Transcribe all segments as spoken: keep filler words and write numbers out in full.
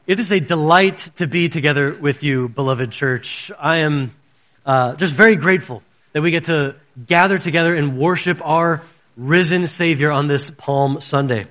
It is a delight to be together with you, beloved church. I am uh, just very grateful that we get to gather together and worship our risen Savior on this Palm Sunday.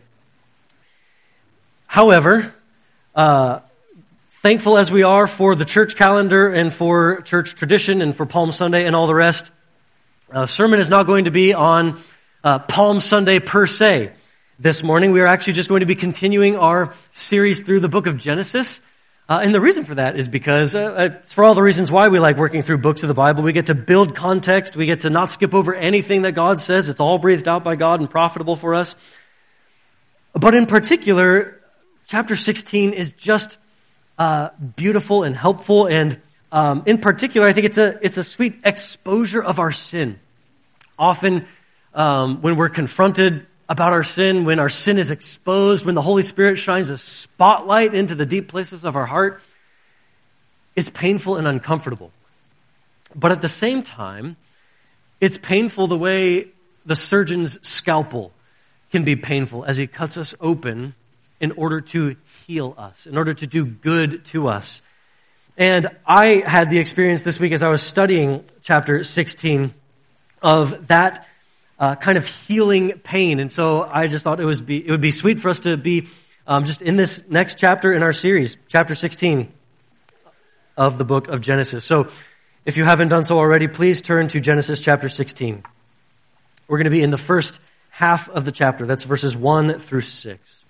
However, uh, thankful as we are for the church calendar and for church tradition and for Palm Sunday and all the rest, uh, sermon is not going to be on uh, Palm Sunday per se. This morning, we are actually just going to be continuing our series through the book of Genesis. Uh, and the reason for that is because, uh, it's for all the reasons why we like working through books of the Bible. We get to build context. We get to not skip over anything that God says. It's all breathed out by God and profitable for us. But in particular, chapter sixteen is just uh, beautiful and helpful. And um, in particular, I think it's a it's a sweet exposure of our sin. Often, um, when we're confronted about our sin, when our sin is exposed, when the Holy Spirit shines a spotlight into the deep places of our heart, it's painful and uncomfortable. But at the same time, it's painful the way the surgeon's scalpel can be painful as he cuts us open in order to heal us, in order to do good to us. And I had the experience this week as I was studying chapter sixteen of that Uh, kind of healing pain. And so I just thought it was be, it would be sweet for us to be um, just in this next chapter in our series, chapter sixteen of the book of Genesis. So if you haven't done so already, please turn to Genesis chapter sixteen. We're going to be in the first half of the chapter. That's verses one through six.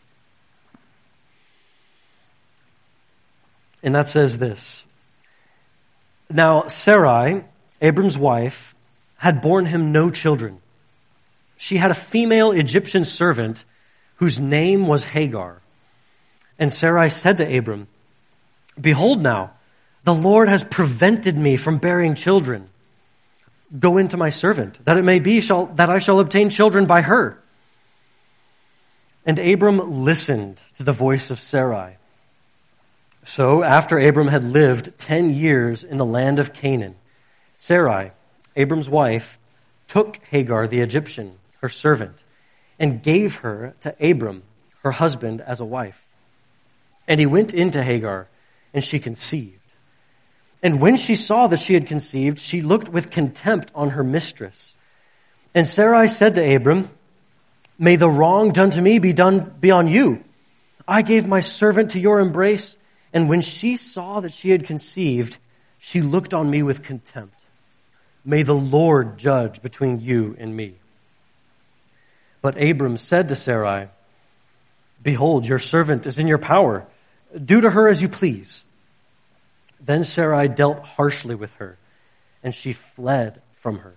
And that says this: Now Sarai, Abram's wife, had borne him no children. She had a female Egyptian servant whose name was Hagar. And Sarai said to Abram, Behold now, the Lord has prevented me from bearing children. Go into my servant, that it may be shall, that I shall obtain children by her. And Abram listened to the voice of Sarai. So after Abram had lived ten years in the land of Canaan, Sarai, Abram's wife, took Hagar the Egyptian, her servant, and gave her to Abram, her husband, as a wife. And he went into Hagar, and she conceived. And when she saw that she had conceived, she looked with contempt on her mistress. And Sarai said to Abram, May the wrong done to me be done be on you. I gave my servant to your embrace, and when she saw that she had conceived, she looked on me with contempt. May the Lord judge between you and me. But Abram said to Sarai, Behold, your servant is in your power. Do to her as you please. Then Sarai dealt harshly with her, and she fled from her.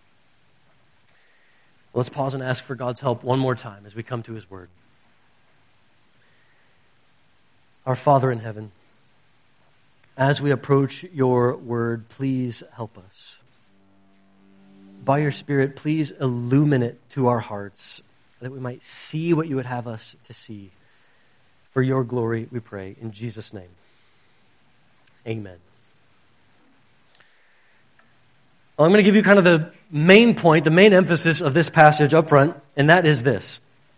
Let's pause and ask for God's help one more time as we come to his word. Our Father in heaven, as we approach your word, please help us. By your Spirit, please illumine it to our hearts, that we might see what you would have us to see. For your glory, we pray, in Jesus' name. Amen. Well, I'm going to give you kind of the main point, the main emphasis of this passage up front, and that is this.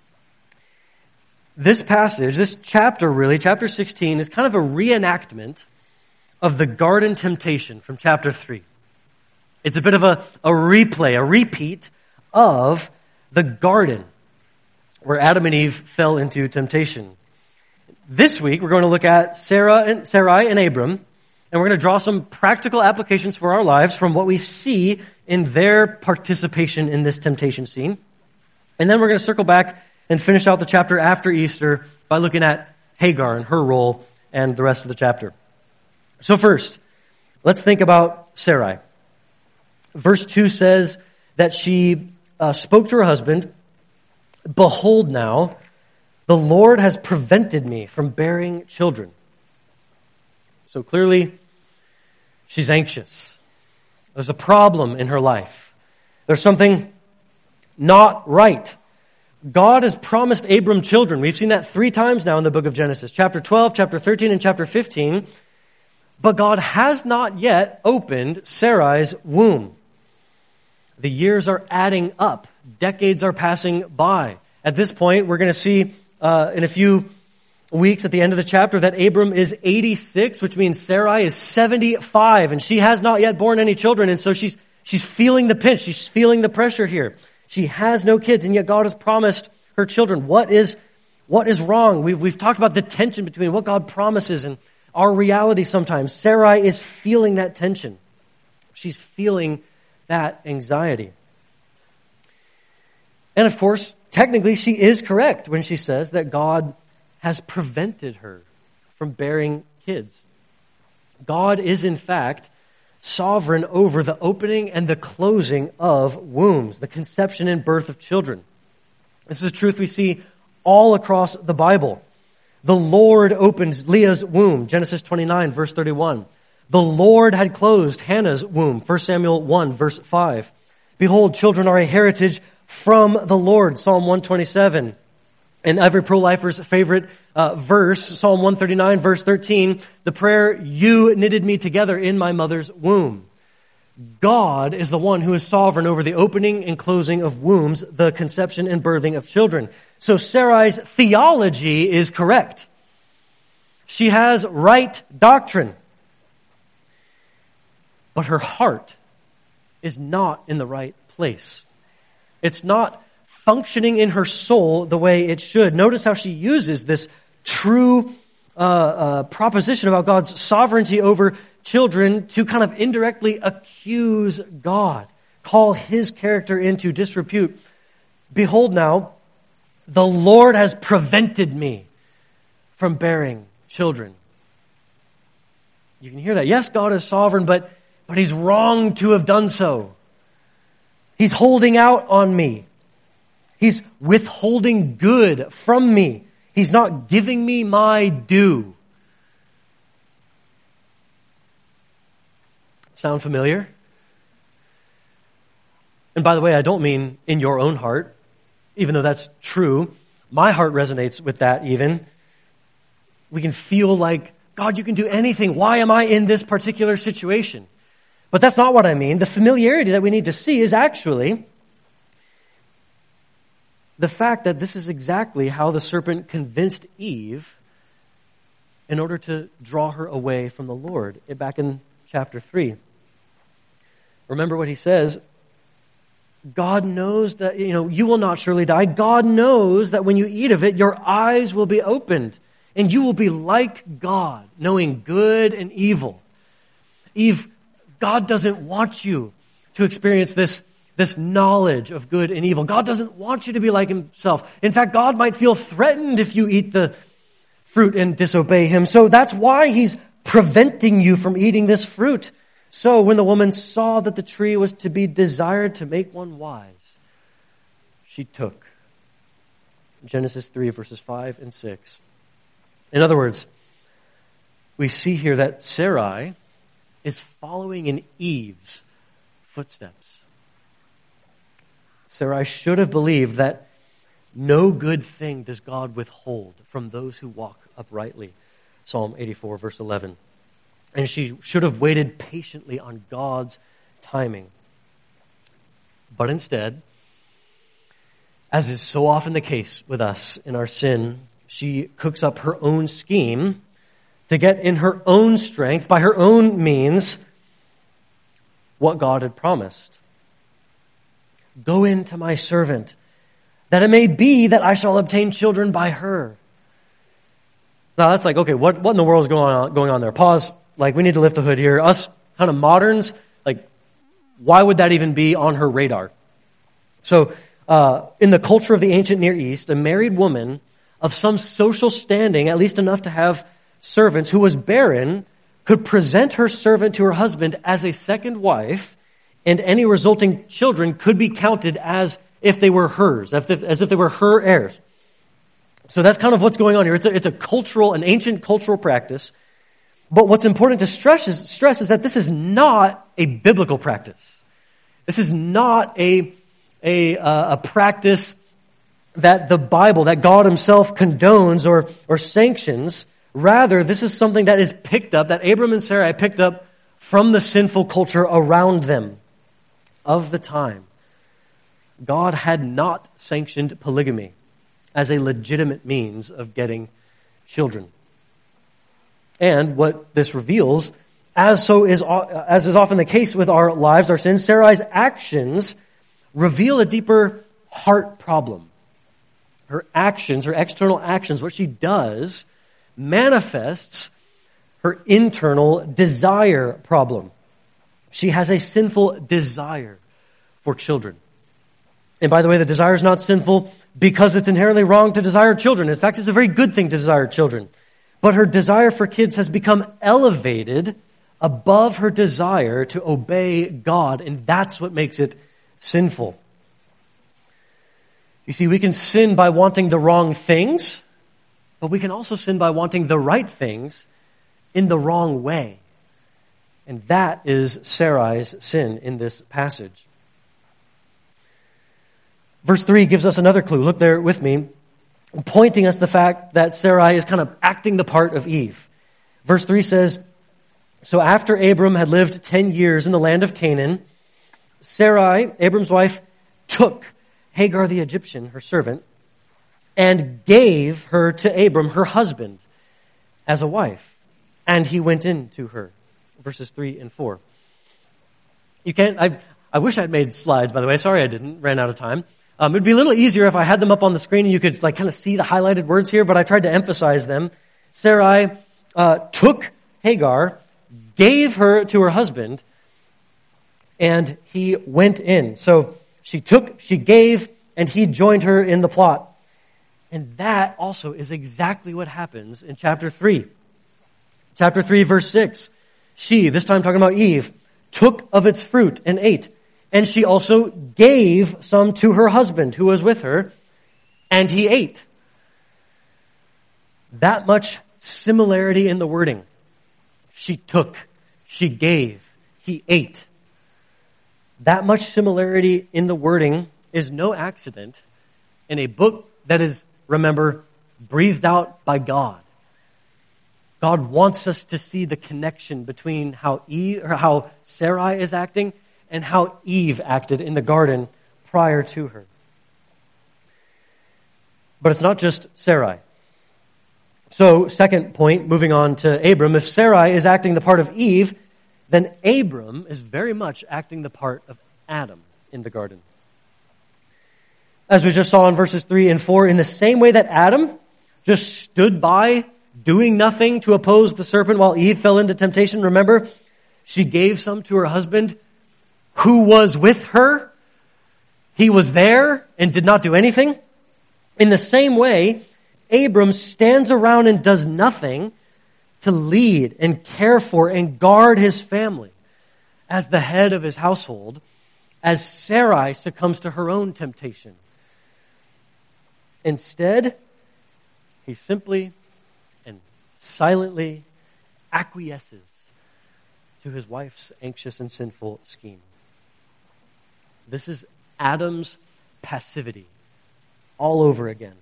This passage, this chapter really, chapter sixteen, is kind of a reenactment of the garden temptation from chapter three. It's a bit of a, a replay, a repeat of the garden where Adam and Eve fell into temptation. This week, we're going to look at Sarah and Sarai and Abram, and we're going to draw some practical applications for our lives from what we see in their participation in this temptation scene. And then we're going to circle back and finish out the chapter after Easter by looking at Hagar and her role and the rest of the chapter. So first, let's think about Sarai. Verse two says that she uh, spoke to her husband, Behold now, the Lord has prevented me from bearing children. So clearly, she's anxious. There's a problem in her life. There's something not right. God has promised Abram children. We've seen that three times now in the book of Genesis. Chapter twelve, chapter thirteen, and chapter fifteen. But God has not yet opened Sarai's womb. The years are adding up. Decades are passing by. At this point, we're going to see uh, in a few weeks at the end of the chapter that Abram is eighty-six, which means Sarai is seventy-five, and she has not yet borne any children, and so she's she's feeling the pinch, she's feeling the pressure here. She has no kids, and yet God has promised her children. What is what is wrong? We've we've talked about the tension between what God promises and our reality sometimes. Sarai is feeling that tension. She's feeling that anxiety. And of course, technically she is correct when she says that God has prevented her from bearing kids. God is in fact sovereign over the opening and the closing of wombs, the conception and birth of children. This is a truth we see all across the Bible. The Lord opened Leah's womb, Genesis twenty-nine, verse thirty-one. The Lord had closed Hannah's womb, First Samuel one, verse five. Behold, children are a heritage from the Lord, Psalm one twenty-seven. And every pro-lifer's favorite uh, verse, Psalm one thirty-nine, verse thirteen, the prayer, you knitted me together in my mother's womb. God is the one who is sovereign over the opening and closing of wombs, the conception and birthing of children. So Sarai's theology is correct. She has right doctrine. But her heart is not in the right place. It's not functioning in her soul the way it should. Notice how she uses this true uh, uh, proposition about God's sovereignty over children to kind of indirectly accuse God, call his character into disrepute. Behold now, the Lord has prevented me from bearing children. You can hear that. Yes, God is sovereign, but, but he's wrong to have done so. He's holding out on me. He's withholding good from me. He's not giving me my due. Sound familiar? And by the way, I don't mean in your own heart, even though that's true. My heart resonates with that even. We can feel like, God, you can do anything. Why am I in this particular situation? But that's not what I mean. The familiarity that we need to see is actually the fact that this is exactly how the serpent convinced Eve in order to draw her away from the Lord. Back in chapter three. Remember what he says. God knows that, you know, you will not surely die. God knows that when you eat of it, your eyes will be opened and you will be like God, knowing good and evil. Eve, God doesn't want you to experience this, this knowledge of good and evil. God doesn't want you to be like himself. In fact, God might feel threatened if you eat the fruit and disobey him. So that's why he's preventing you from eating this fruit. So when the woman saw that the tree was to be desired to make one wise, she took. Genesis three, verses five and six. In other words, we see here that Sarai is following in Eve's footsteps. Sarai should have believed that no good thing does God withhold from those who walk uprightly. Psalm eighty-four, verse eleven. And she should have waited patiently on God's timing. But instead, as is so often the case with us in our sin, she cooks up her own scheme to get in her own strength, by her own means, what God had promised. Go in to my servant, that it may be that I shall obtain children by her. Now that's like, okay, what, what in the world is going on, going on there? Pause. Like, we need to lift the hood here. Us kind of moderns, like, why would that even be on her radar? So, uh, in the culture of the ancient Near East, a married woman of some social standing, at least enough to have servants, who was barren, could present her servant to her husband as a second wife, and any resulting children could be counted as if they were hers, as if, as if they were her heirs. So that's kind of what's going on here. It's a, it's a cultural, an ancient cultural practice. But what's important to stress is, stress is that this is not a biblical practice. This is not a, a, uh, a practice that the Bible, that God himself condones or, or sanctions. Rather, this is something that is picked up, that Abram and Sarai picked up from the sinful culture around them of the time. God had not sanctioned polygamy as a legitimate means of getting children. And what this reveals, as so is as is often the case with our lives, our sins, Sarai's actions reveal a deeper heart problem. Her actions, her external actions, what she does, manifests her internal desire problem. She has a sinful desire for children. And by the way, the desire is not sinful because it's inherently wrong to desire children. In fact, it's a very good thing to desire children. But her desire for kids has become elevated above her desire to obey God, and that's what makes it sinful. You see, we can sin by wanting the wrong things, but we can also sin by wanting the right things in the wrong way. And that is Sarai's sin in this passage. Verse three gives us another clue. Look there with me, pointing us the fact that Sarai is kind of acting the part of Eve. Verse three says, "So after Abram had lived ten years in the land of Canaan, Sarai, Abram's wife, took Hagar the Egyptian, her servant, and gave her to Abram, her husband, as a wife. And he went in to her." Verses three and four. You can't, I, I wish I'd made slides, by the way. Sorry I didn't, ran out of time. Um, it'd be a little easier if I had them up on the screen and you could like kind of see the highlighted words here, but I tried to emphasize them. Sarai uh, took Hagar, gave her to her husband, and he went in. So she took, she gave, and he joined her in the plot. And that also is exactly what happens in chapter three. Chapter three, verse six. She, this time talking about Eve, took of its fruit and ate. And she also gave some to her husband who was with her, and he ate. That much similarity in the wording. She took, she gave, he ate. That much similarity in the wording is no accident in a book that is, remember, breathed out by God. God wants us to see the connection between how Eve, or how Sarai is acting and how Eve acted in the garden prior to her. But it's not just Sarai. So, second point, moving on to Abram, if Sarai is acting the part of Eve, then Abram is very much acting the part of Adam in the garden. As we just saw in verses three and four, in the same way that Adam just stood by doing nothing to oppose the serpent while Eve fell into temptation, remember, she gave some to her husband who was with her. He was there and did not do anything. In the same way, Abram stands around and does nothing to lead and care for and guard his family as the head of his household, as Sarai succumbs to her own temptation. Instead, he simply and silently acquiesces to his wife's anxious and sinful scheme. This is Adam's passivity all over again.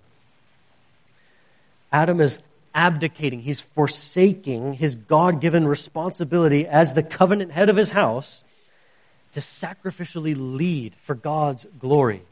Adam is abdicating. He's forsaking his God-given responsibility as the covenant head of his house to sacrificially lead for God's glory.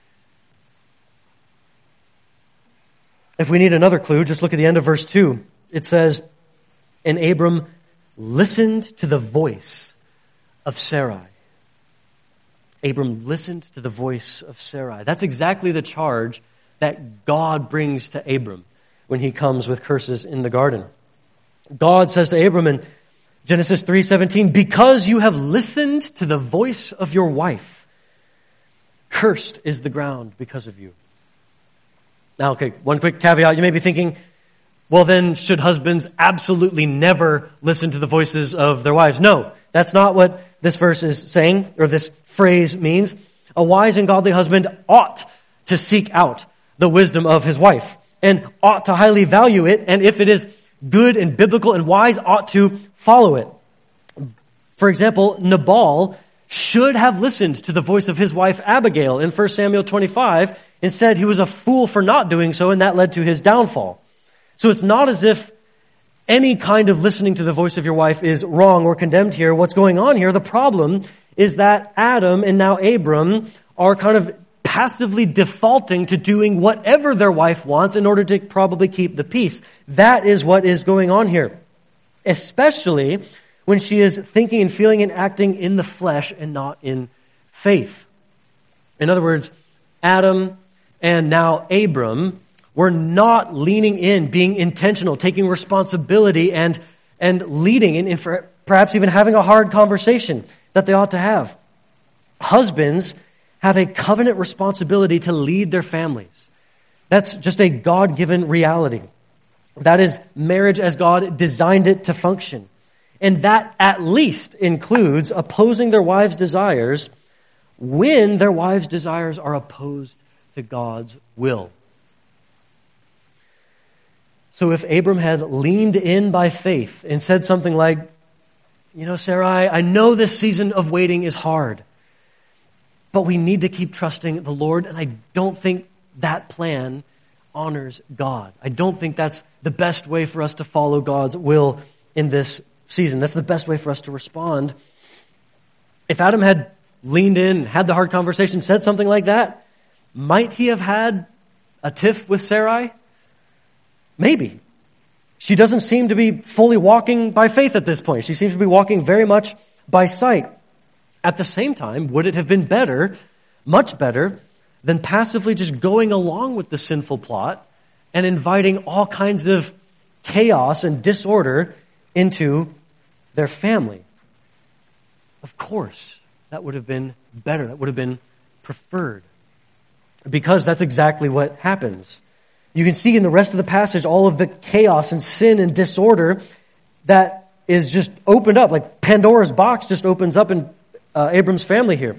If we need another clue, just look at the end of verse two. It says, "And Abram listened to the voice of Sarai." Abram listened to the voice of Sarai. That's exactly the charge that God brings to Abram when he comes with curses in the garden. God says to Abram in Genesis three seventeen, "Because you have listened to the voice of your wife, cursed is the ground because of you." Now, okay, one quick caveat. You may be thinking, well then, should husbands absolutely never listen to the voices of their wives? No, that's not what this verse is saying, or this phrase means. A wise and godly husband ought to seek out the wisdom of his wife, and ought to highly value it, and if it is good and biblical and wise, ought to follow it. For example, Nabal should have listened to the voice of his wife Abigail in First Samuel twenty-five. Instead, he was a fool for not doing so, and that led to his downfall. So it's not as if any kind of listening to the voice of your wife is wrong or condemned here. What's going on here, the problem is that Adam and now Abram are kind of passively defaulting to doing whatever their wife wants in order to probably keep the peace. That is what is going on here. Especially when she is thinking and feeling and acting in the flesh and not in faith. In other words, Adam and now Abram were not leaning in, being intentional, taking responsibility and, and leading, and, and perhaps even having a hard conversation that they ought to have. Husbands have a covenant responsibility to lead their families. That's just a God-given reality. That is marriage as God designed it to function. And that at least includes opposing their wives' desires when their wives' desires are opposed to God's will. So if Abram had leaned in by faith and said something like, you know, Sarai, I know this season of waiting is hard, but we need to keep trusting the Lord, and I don't think that plan honors God. I don't think that's the best way for us to follow God's will in this season. That's the best way for us to respond. If Adam had leaned in, had the hard conversation, said something like that, might he have had a tiff with Sarai? Maybe. She doesn't seem to be fully walking by faith at this point. She seems to be walking very much by sight. At the same time, would it have been better, much better, than passively just going along with the sinful plot and inviting all kinds of chaos and disorder into their family? Of course, that would have been better. That would have been preferred. Because that's exactly what happens. You can see in the rest of the passage all of the chaos and sin and disorder that is just opened up, like Pandora's box just opens up in uh, Abram's family here.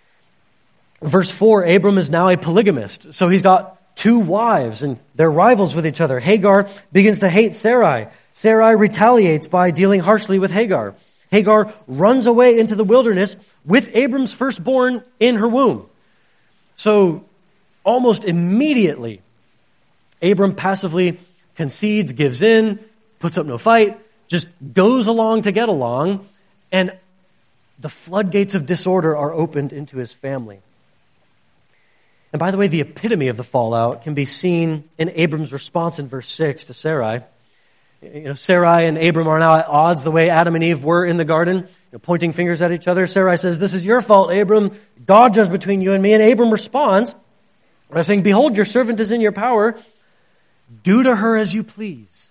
Verse four, Abram is now a polygamist. So he's got two wives and they're rivals with each other. Hagar begins to hate Sarai. Sarai retaliates by dealing harshly with Hagar. Hagar runs away into the wilderness with Abram's firstborn in her womb. So almost immediately, Abram passively concedes, gives in, puts up no fight, just goes along to get along, and the floodgates of disorder are opened into his family. And by the way, the epitome of the fallout can be seen in Abram's response in verse six to Sarai. You know, Sarai and Abram are now at odds the way Adam and Eve were in the garden, you know, pointing fingers at each other. Sarai says, "This is your fault, Abram. God judged between you and me." And Abram responds by saying, "Behold, your servant is in your power. Do to her as you please."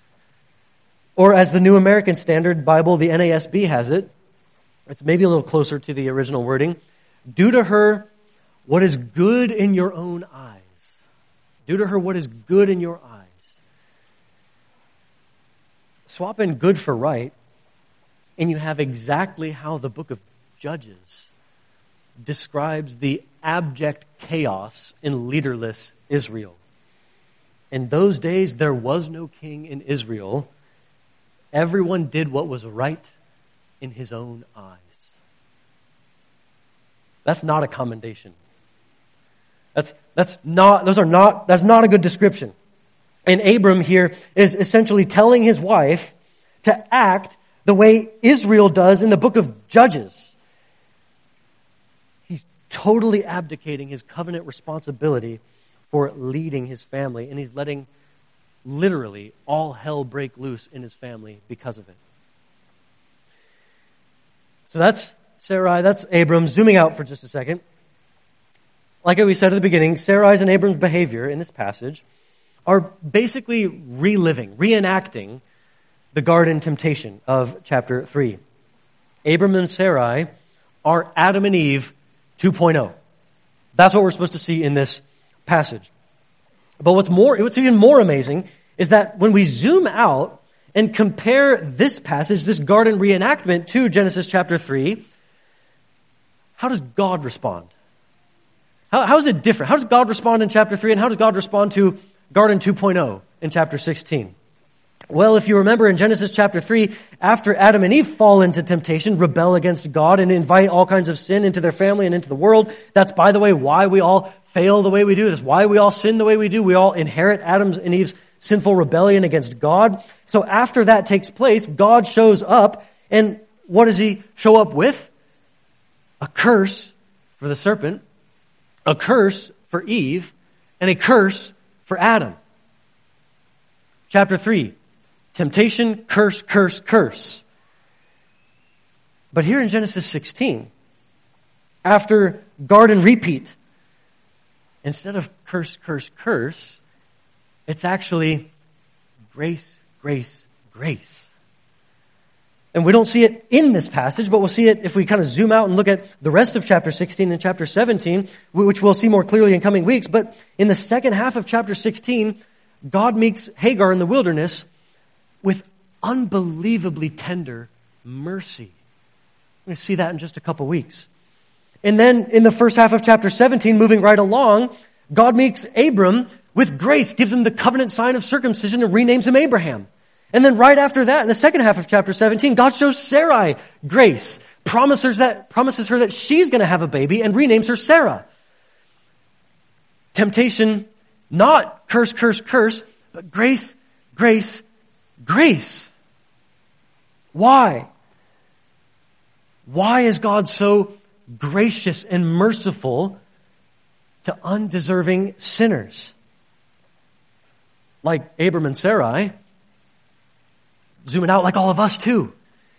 Or as the New American Standard Bible, the N A S B has it, it's maybe a little closer to the original wording. Do to her what is good in your own eyes. Do to her what is good in your eyes. Swap in good for right, and you have exactly how the book of Judges describes the abject chaos in leaderless Israel. In those days, there was no king in Israel. Everyone did what was right in his own eyes. That's not a commendation. That's, that's not, those are not, that's not a good description. And Abram here is essentially telling his wife to act the way Israel does in the book of Judges. He's totally abdicating his covenant responsibility for leading his family, and he's letting literally all hell break loose in his family because of it. So that's Sarai, that's Abram. Zooming out for just a second. Like we said at the beginning, Sarai's and Abram's behavior in this passage are basically reliving, reenacting the garden temptation of chapter three. Abram and Sarai are Adam and Eve two point oh. That's what we're supposed to see in this passage. But what's more, what's even more amazing is that when we zoom out and compare this passage, this garden reenactment, to Genesis chapter three, how does God respond? How, how is it different? How does God respond in chapter three, and how does God respond to Garden two point oh in chapter sixteen? Well, if you remember in Genesis chapter three, after Adam and Eve fall into temptation, rebel against God, and invite all kinds of sin into their family and into the world, that's, by the way, why we all fail the way we do. That's why we all sin the way we do. We all inherit Adam's and Eve's sinful rebellion against God. So after that takes place, God shows up, and what does he show up with? A curse for the serpent, a curse for Eve and a curse for Adam. Chapter three, temptation, curse, curse, curse. But here in Genesis sixteen, after garden repeat, instead of curse, curse, curse, it's actually grace, grace, grace. And we don't see it in this passage, but we'll see it if we kind of zoom out and look at the rest of chapter sixteen and chapter seventeen, which we'll see more clearly in coming weeks. But in the second half of chapter sixteen, God meets Hagar in the wilderness with unbelievably tender mercy. We're going to see that in just a couple weeks. And then in the first half of chapter seventeen, moving right along, God meets Abram with grace, gives him the covenant sign of circumcision, and renames him Abraham. And then right after that, in the second half of chapter seventeen, God shows Sarai grace, promises that promises her that she's going to have a baby, and renames her Sarah. Temptation, not curse, curse, curse, but grace, grace, grace. Why? Why is God so gracious and merciful to undeserving sinners? Like Abram and Sarai, zooming out like all of us too.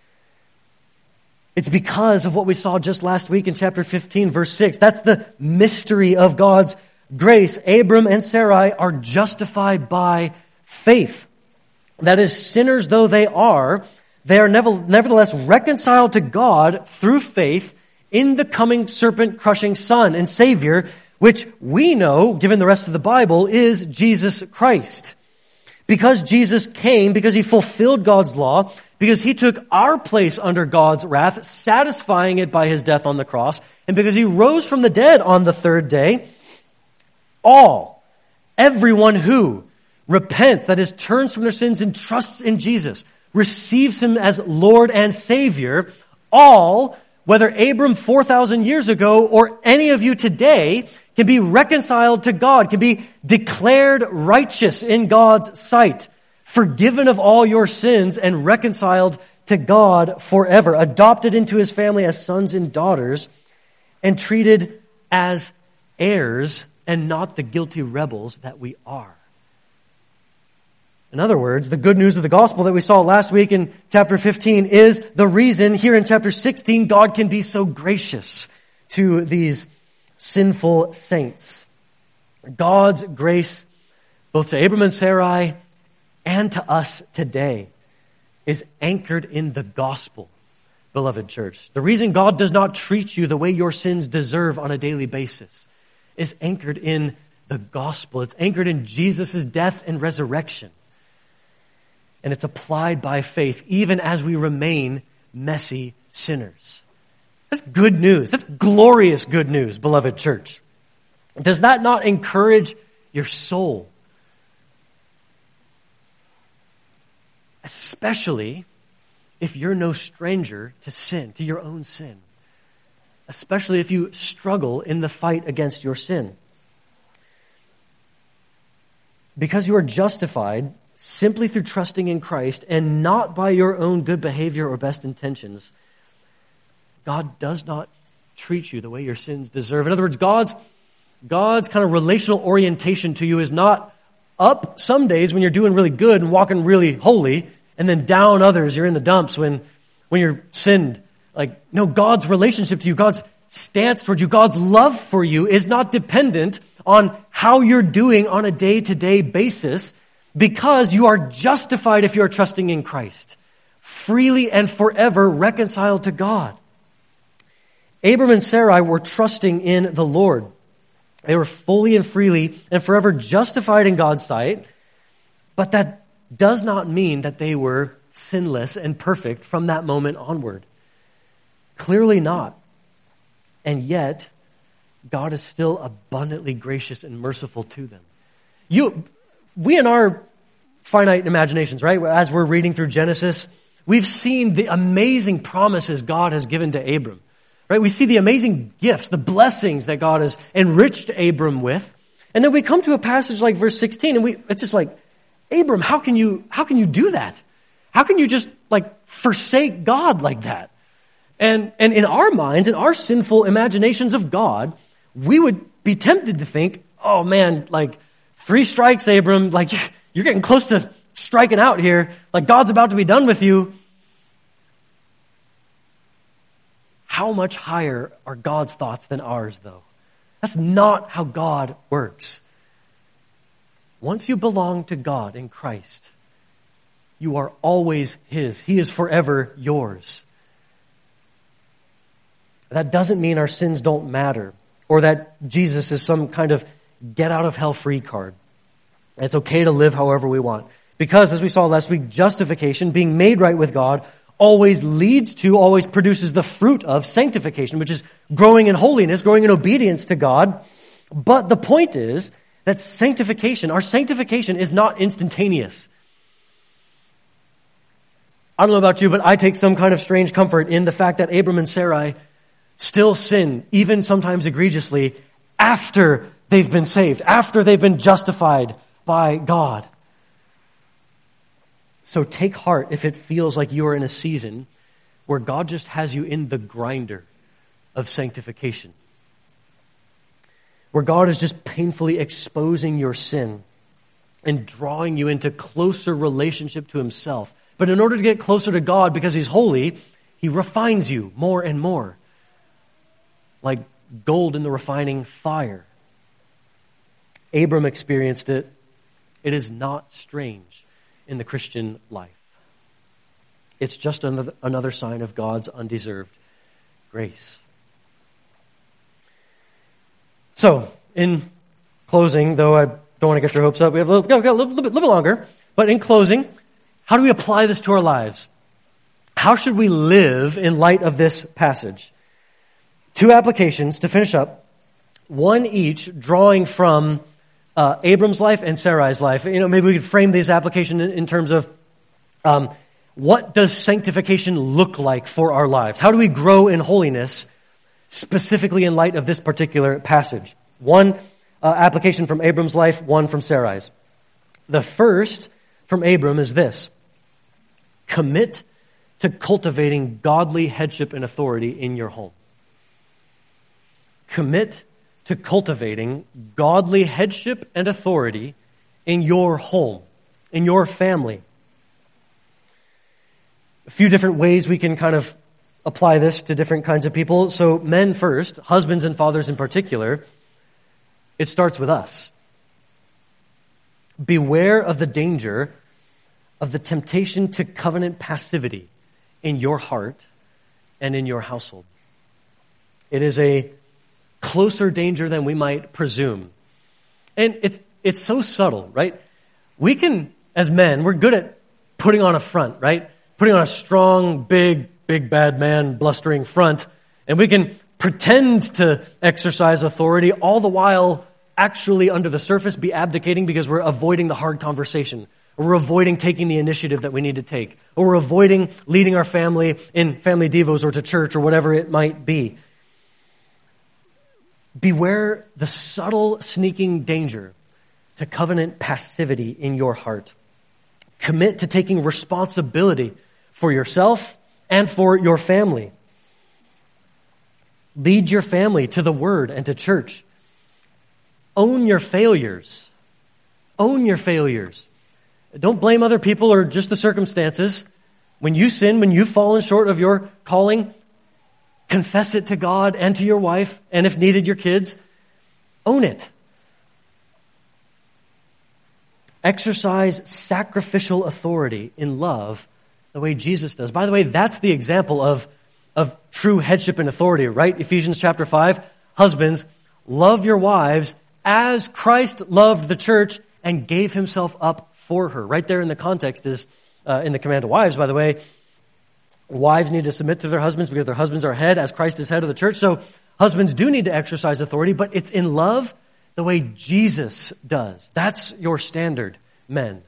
It's because of what we saw just last week in chapter fifteen, verse six. That's the mystery of God's grace. Abram and Sarai are justified by faith. That is, sinners though they are, they are nevertheless reconciled to God through faith in the coming serpent-crushing Son and Savior, which we know, given the rest of the Bible, is Jesus Christ. Because Jesus came, because he fulfilled God's law, because he took our place under God's wrath, satisfying it by his death on the cross, and because he rose from the dead on the third day, all, everyone who repents, that is, turns from their sins and trusts in Jesus, receives him as Lord and Savior, all, whether Abram four thousand years ago or any of you today, can be reconciled to God, can be declared righteous in God's sight, forgiven of all your sins, and reconciled to God forever, adopted into his family as sons and daughters, and treated as heirs and not the guilty rebels that we are. In other words, the good news of the gospel that we saw last week in chapter fifteen is the reason here in chapter sixteen God can be so gracious to these sinful saints. God's grace, both to Abram and Sarai and to us today, is anchored in the gospel, beloved church. The reason God does not treat you the way your sins deserve on a daily basis is anchored in the gospel. It's anchored in Jesus' death and resurrection. And it's applied by faith, even as we remain messy sinners. That's good news. That's glorious good news, beloved church. Does that not encourage your soul? Especially if you're no stranger to sin, to your own sin. Especially if you struggle in the fight against your sin. Because you are justified simply through trusting in Christ and not by your own good behavior or best intentions, God does not treat you the way your sins deserve. In other words, God's, God's kind of relational orientation to you is not up some days when you're doing really good and walking really holy, and then down others, you're in the dumps when, when you're sinned. Like, no, God's relationship to you, God's stance towards you, God's love for you is not dependent on how you're doing on a day-to-day basis, because you are justified if you are trusting in Christ, freely and forever reconciled to God. Abram and Sarai were trusting in the Lord. They were fully and freely and forever justified in God's sight, but that does not mean that they were sinless and perfect from that moment onward. Clearly not. And yet, God is still abundantly gracious and merciful to them. You, we in our finite imaginations, right, as we're reading through Genesis, we've seen the amazing promises God has given to Abram. Right? We see the amazing gifts, the blessings that God has enriched Abram with. And then we come to a passage like verse sixteen, and we it's just like, Abram, how can you how can you do that? How can you just like forsake God like that? And and in our minds, in our sinful imaginations of God, we would be tempted to think, oh man, like three strikes, Abram, like you're getting close to striking out here. Like God's about to be done with you. How much higher are God's thoughts than ours, though? That's not how God works. Once you belong to God in Christ, you are always His. He is forever yours. That doesn't mean our sins don't matter, or that Jesus is some kind of get-out-of-hell-free card. It's okay to live however we want. Because, as we saw last week, justification, being made right with God, always leads to, always produces the fruit of sanctification, which is growing in holiness, growing in obedience to God. But the point is that sanctification, our sanctification is not instantaneous. I don't know about you, but I take some kind of strange comfort in the fact that Abram and Sarai still sin, even sometimes egregiously, after they've been saved, after they've been justified by God. So take heart if it feels like you are in a season where God just has you in the grinder of sanctification, where God is just painfully exposing your sin and drawing you into closer relationship to Himself. But in order to get closer to God, because He's holy, He refines you more and more, like gold in the refining fire. Abram experienced it. It is not strange in the Christian life. It's just another, another sign of God's undeserved grace. So, in closing, though I don't want to get your hopes up, we have a little, got a little, little, bit, little bit longer, but in closing, how do we apply this to our lives? How should we live in light of this passage? Two applications to finish up, one each drawing from Uh, Abram's life and Sarai's life. You know, maybe we could frame this application in, in terms of um, what does sanctification look like for our lives? How do we grow in holiness, specifically in light of this particular passage? One uh, application from Abram's life, one from Sarai's. The first from Abram is this: commit to cultivating godly headship and authority in your home. Commit to cultivating godly headship and authority in your home, in your family. A few different ways we can kind of apply this to different kinds of people. So men first, husbands and fathers in particular, it starts with us. Beware of the danger of the temptation to covenant passivity in your heart and in your household. It is a closer danger than we might presume. And it's it's so subtle, right? We can, as men, we're good at putting on a front, right? Putting on a strong, big, big bad man, blustering front. And we can pretend to exercise authority, all the while actually under the surface be abdicating because we're avoiding the hard conversation. Or we're avoiding taking the initiative that we need to take. Or we're avoiding leading our family in family devos or to church or whatever it might be. Beware the subtle, sneaking danger to covenant passivity in your heart. Commit to taking responsibility for yourself and for your family. Lead your family to the Word and to church. Own your failures. Own your failures. Don't blame other people or just the circumstances. When you sin, when you've fallen short of your calling, confess it to God and to your wife, and if needed, your kids. Own it. Exercise sacrificial authority in love the way Jesus does. By the way, that's the example of, of true headship and authority, right? Ephesians chapter five. Husbands, love your wives as Christ loved the church and gave Himself up for her. Right there in the context is, uh, in the command to wives, by the way, wives need to submit to their husbands because their husbands are head as Christ is head of the church. So husbands do need to exercise authority, but it's in love the way Jesus does. That's your standard, men.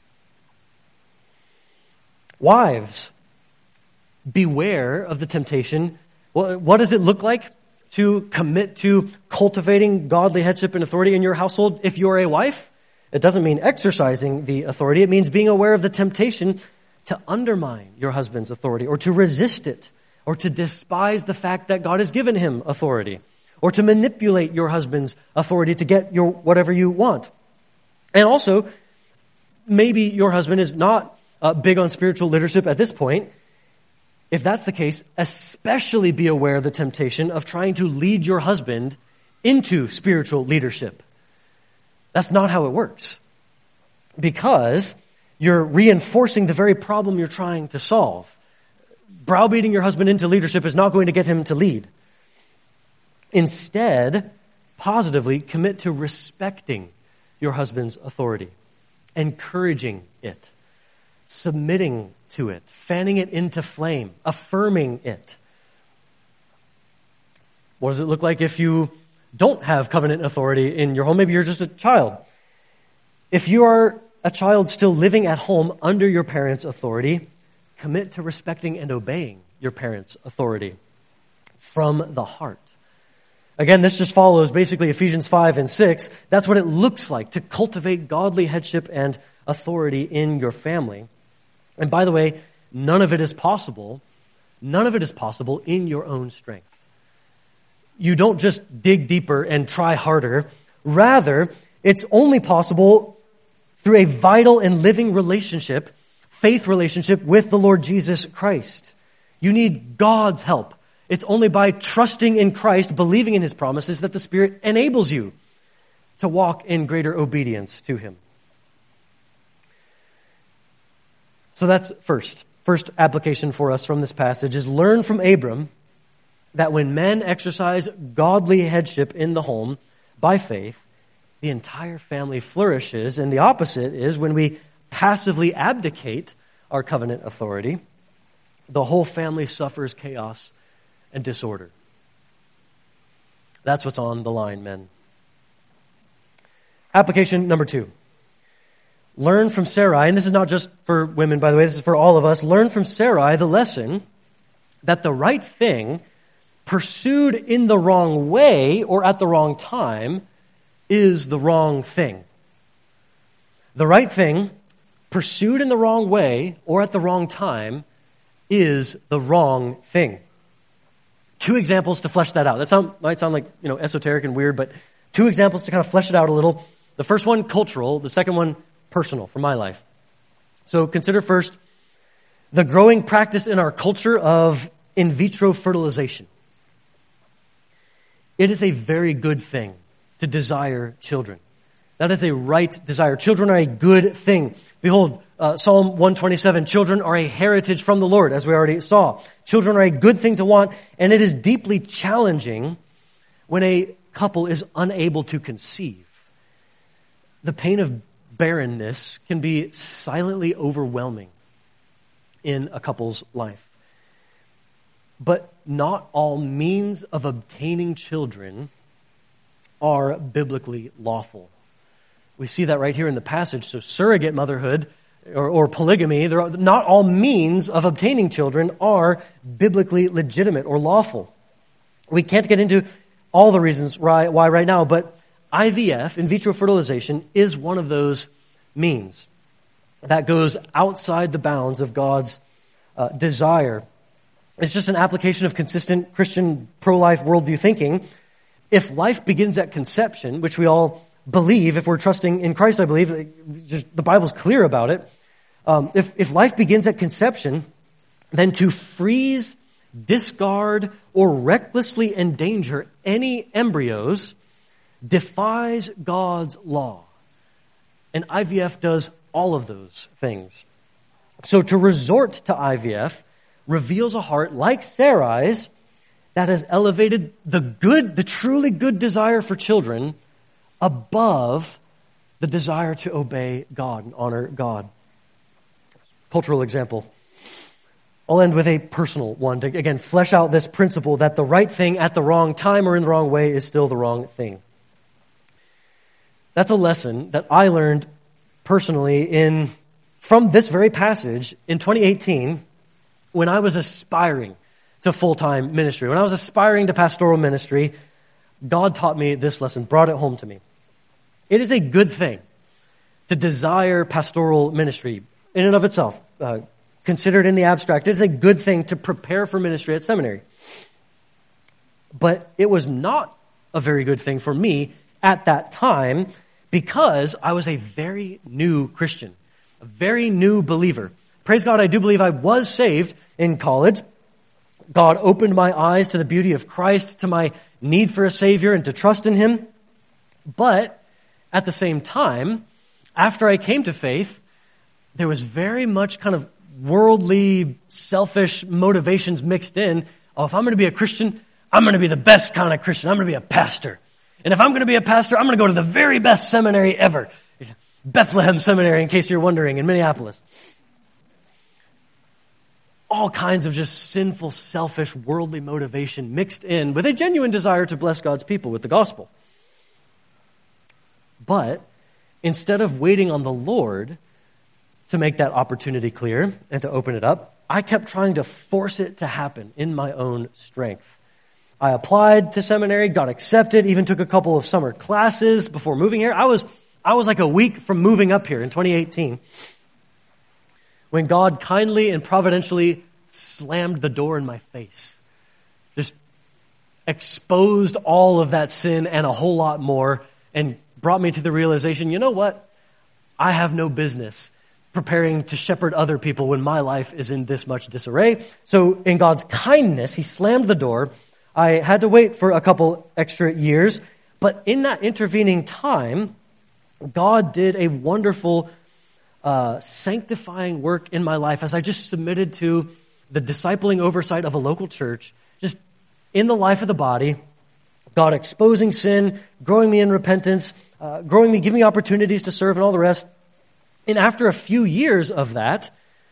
Wives, beware of the temptation. What does it look like to commit to cultivating godly headship and authority in your household if you're a wife? It doesn't mean exercising the authority. It means being aware of the temptation to undermine your husband's authority or to resist it or to despise the fact that God has given him authority or to manipulate your husband's authority to get your whatever you want. And also, maybe your husband is not uh, big on spiritual leadership at this point. If that's the case, especially be aware of the temptation of trying to lead your husband into spiritual leadership. That's not how it works. Because you're reinforcing the very problem you're trying to solve. Browbeating your husband into leadership is not going to get him to lead. Instead, positively commit to respecting your husband's authority, encouraging it, submitting to it, fanning it into flame, affirming it. What does it look like if you don't have covenant authority in your home? Maybe you're just a child. If you are a child still living at home under your parents' authority, commit to respecting and obeying your parents' authority from the heart. Again, this just follows basically Ephesians five and six. That's what it looks like to cultivate godly headship and authority in your family. And by the way, none of it is possible. None of it is possible in your own strength. You don't just dig deeper and try harder. Rather, it's only possible through a vital and living relationship, faith relationship with the Lord Jesus Christ. You need God's help. It's only by trusting in Christ, believing in His promises, that the Spirit enables you to walk in greater obedience to Him. So that's first. First application for us from this passage is learn from Abram that when men exercise godly headship in the home by faith, the entire family flourishes. And the opposite is when we passively abdicate our covenant authority, the whole family suffers chaos and disorder. That's what's on the line, men. Application number two. Learn from Sarai, and this is not just for women, by the way, this is for all of us. Learn from Sarai the lesson that the right thing pursued in the wrong way or at the wrong time is the wrong thing. The right thing pursued in the wrong way or at the wrong time is the wrong thing. Two examples to flesh that out. That sound, might sound like, you know, esoteric and weird, but two examples to kind of flesh it out a little. The first one, cultural. The second one, personal, from my life. So consider first the growing practice in our culture of in vitro fertilization. It is a very good thing to desire children. That is a right desire. Children are a good thing. Behold, uh, Psalm one twenty-seven, children are a heritage from the Lord, as we already saw. Children are a good thing to want, and it is deeply challenging when a couple is unable to conceive. The pain of barrenness can be silently overwhelming in a couple's life. But not all means of obtaining children are biblically lawful. We see that right here in the passage. So surrogate motherhood or, or polygamy, are, not all means of obtaining children are biblically legitimate or lawful. We can't get into all the reasons why, why right now, but I V F, in vitro fertilization, is one of those means that goes outside the bounds of God's uh, desire. It's just an application of consistent Christian pro-life worldview thinking. If life begins at conception, which we all believe, if we're trusting in Christ, I believe, just the Bible's clear about it. Um, if, if life begins at conception, then to freeze, discard, or recklessly endanger any embryos defies God's law. And I V F does all of those things. So to resort to I V F reveals a heart like Sarai's that has elevated the good, the truly good desire for children above the desire to obey God and honor God. Cultural example. I'll end with a personal one to, again, flesh out this principle that the right thing at the wrong time or in the wrong way is still the wrong thing. That's a lesson that I learned personally in from this very passage in twenty eighteen when I was aspiring to full-time ministry. When I was aspiring to pastoral ministry, God taught me this lesson, brought it home to me. It is a good thing to desire pastoral ministry in and of itself. Uh, considered in the abstract, it is a good thing to prepare for ministry at seminary. But it was not a very good thing for me at that time because I was a very new Christian, a very new believer. Praise God, I do believe I was saved in college. God opened my eyes to the beauty of Christ, to my need for a Savior and to trust in Him. But at the same time, after I came to faith, there was very much kind of worldly, selfish motivations mixed in. Oh, if I'm going to be a Christian, I'm going to be the best kind of Christian. I'm going to be a pastor. And if I'm going to be a pastor, I'm going to go to the very best seminary ever. Bethlehem Seminary, in case you're wondering, in Minneapolis. All kinds of just sinful, selfish, worldly motivation mixed in with a genuine desire to bless God's people with the gospel. But instead of waiting on the Lord to make that opportunity clear and to open it up, I kept trying to force it to happen in my own strength. I applied to seminary, got accepted, even took a couple of summer classes before moving here. I was I was like a week from moving up here in twenty eighteen when God kindly and providentially slammed the door in my face. Just exposed all of that sin and a whole lot more and brought me to the realization, you know what? I have no business preparing to shepherd other people when my life is in this much disarray. So in God's kindness, He slammed the door. I had to wait for a couple extra years, but in that intervening time, God did a wonderful uh, sanctifying work in my life as I just submitted to the discipling oversight of a local church, just in the life of the body, God exposing sin, growing me in repentance, uh, growing me, giving me opportunities to serve and all the rest. And after a few years of that,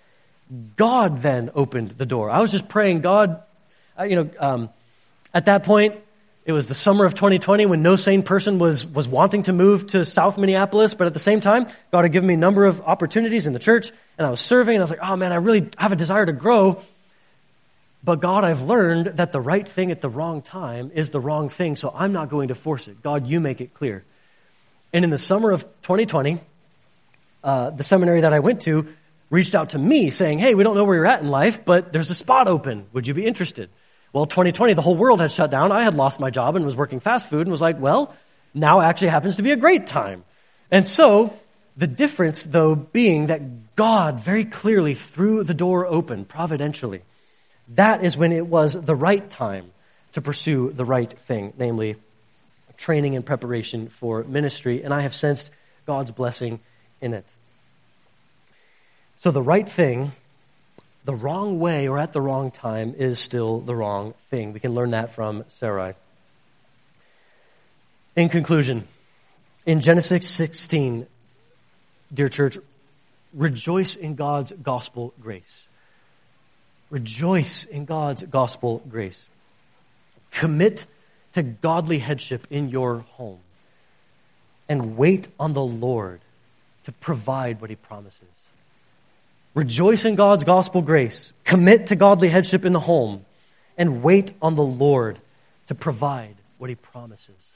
God then opened the door. I was just praying, God, uh, you know, um, at that point, it was the summer of twenty twenty when no sane person was, was wanting to move to South Minneapolis. But at the same time, God had given me a number of opportunities in the church. And I was serving, and I was like, oh man, I really have a desire to grow. But God, I've learned that the right thing at the wrong time is the wrong thing, so I'm not going to force it. God, you make it clear. And in the summer of twenty twenty, uh, the seminary that I went to reached out to me saying, hey, we don't know where you're at in life, but there's a spot open. Would you be interested? Well, twenty twenty, the whole world had shut down. I had lost my job and was working fast food and was like, well, now actually happens to be a great time. And so the difference, though, being that God very clearly threw the door open providentially. That is when it was the right time to pursue the right thing, namely training and preparation for ministry. And I have sensed God's blessing in it. So the right thing, the wrong way or at the wrong time is still the wrong thing. We can learn that from Sarai. In conclusion, in Genesis sixteen, dear church, rejoice in God's gospel grace. Rejoice in God's gospel grace. Commit to godly headship in your home. And wait on the Lord to provide what He promises. Rejoice in God's gospel grace. Commit to godly headship in the home. And wait on the Lord to provide what He promises.